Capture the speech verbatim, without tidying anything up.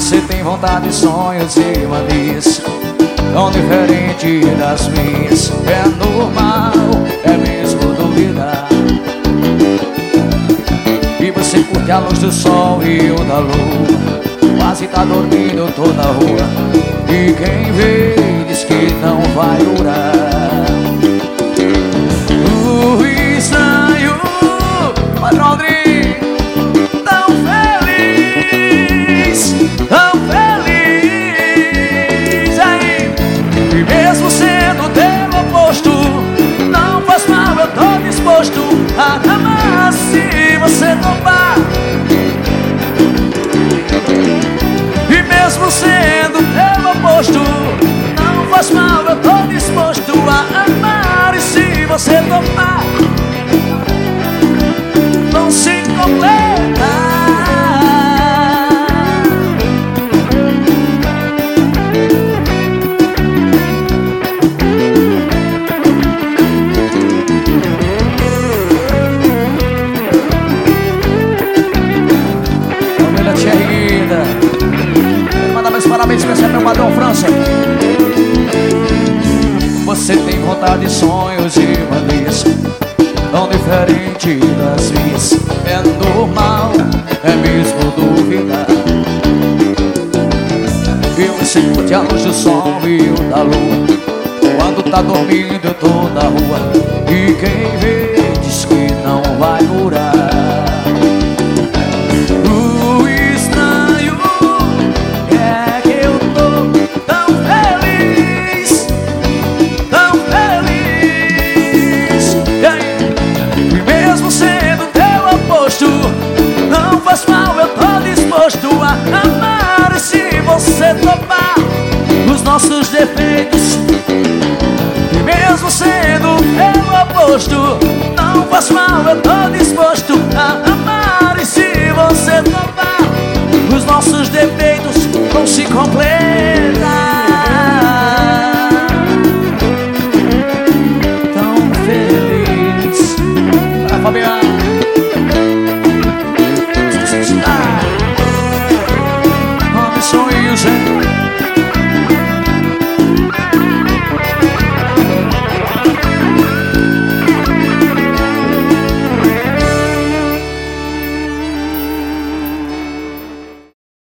você tem vontade, sonhos e manias tão diferente das minhas. É normal, é mesmo duvidar. E você curte a luz do sol e o da lua, quase tá dormindo toda a rua. E quem vê diz que não vai durar. O estranho Padrão Dri, tão feliz, tão feliz aí. E mesmo sendo teu oposto, não faz mal, eu tô disposto a amar se você topar. E mesmo sendo teu oposto, não faz mal, eu tô disposto a amar. E se você topar, não se completa. Família Tcherrida, quero mandar meus parabéns especiais ao meu padrão França. Você tem vontade, sonhos e manias tão diferente das minhas. É normal, é mesmo duvidar. E você curte a luz do sol e o da lua, quando tá dormindo eu tô na rua. E quem vê diz que não vai durar. O estranho é que eu tô tão feliz, tão feliz. E aí, mesmo sendo teu oposto, não faz mal, eu tô disposto a amar. E se você topar os nossos defeitos, e mesmo sendo teu oposto, não faz mal, eu tô disposto a amar.